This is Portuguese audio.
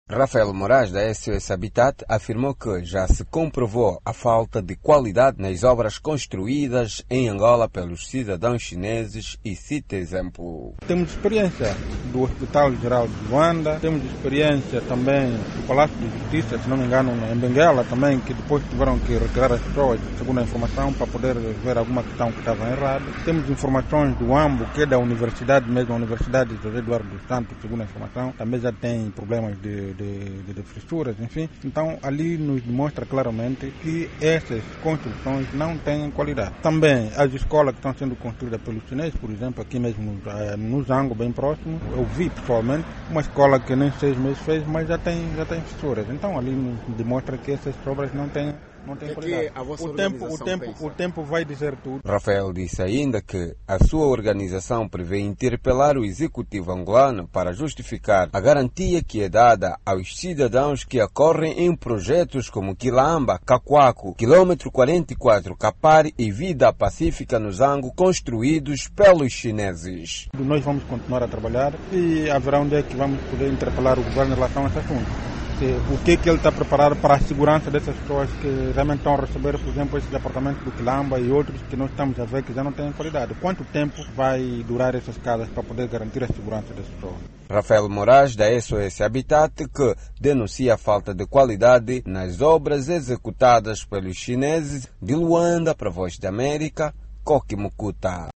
Rafael Moraes, da SOS Habitat, afirmou que já se comprovou a falta de qualidade nas obras construídas em Angola pelos cidadãos chineses e cita exemplo. Temos experiência do Hospital Geral de Luanda, temos experiência também do Palácio de Justiça, se não me engano, em Benguela também, que depois tiveram que retirar as pessoas, segundo a informação, para poder ver alguma questão que estava errada. Temos informações do AMBO, que é da Universidade mesmo, a Universidade de José Eduardo dos Santos, segundo a informação, também já tem problemas de fissuras, enfim. Então, ali nos demonstra claramente que essas construções não têm qualidade. Também as escolas que estão sendo construídas pelos chineses, por exemplo, aqui mesmo no Zango, bem próximo, eu vi pessoalmente uma escola que nem 6 meses fez, mas já tem fissuras. Então, ali nos demonstra que essas obras não têm qualidade. O tempo vai dizer tudo. Rafael disse ainda que a sua organização prevê interpelar o executivo angolano para justificar a garantia que é dada aos cidadãos que acorrem em projetos como Quilamba, Cacoaco, quilômetro 44, Capari e Vida Pacífica no Zango, construídos pelos chineses. Nós vamos continuar a trabalhar e haverá um dia que vamos poder interpelar o governo em relação a esse assunto. O que ele está preparado para a segurança dessas pessoas que realmente estão a receber, por exemplo, esses apartamentos do Quilamba e outros que nós estamos a ver que já não têm qualidade. Quanto tempo vai durar essas casas para poder garantir a segurança dessas pessoas? Rafael Moraes, da SOS Habitat, que denuncia a falta de qualidade nas obras executadas pelos chineses. De Luanda, para a Voz da América, Koki Mukuta.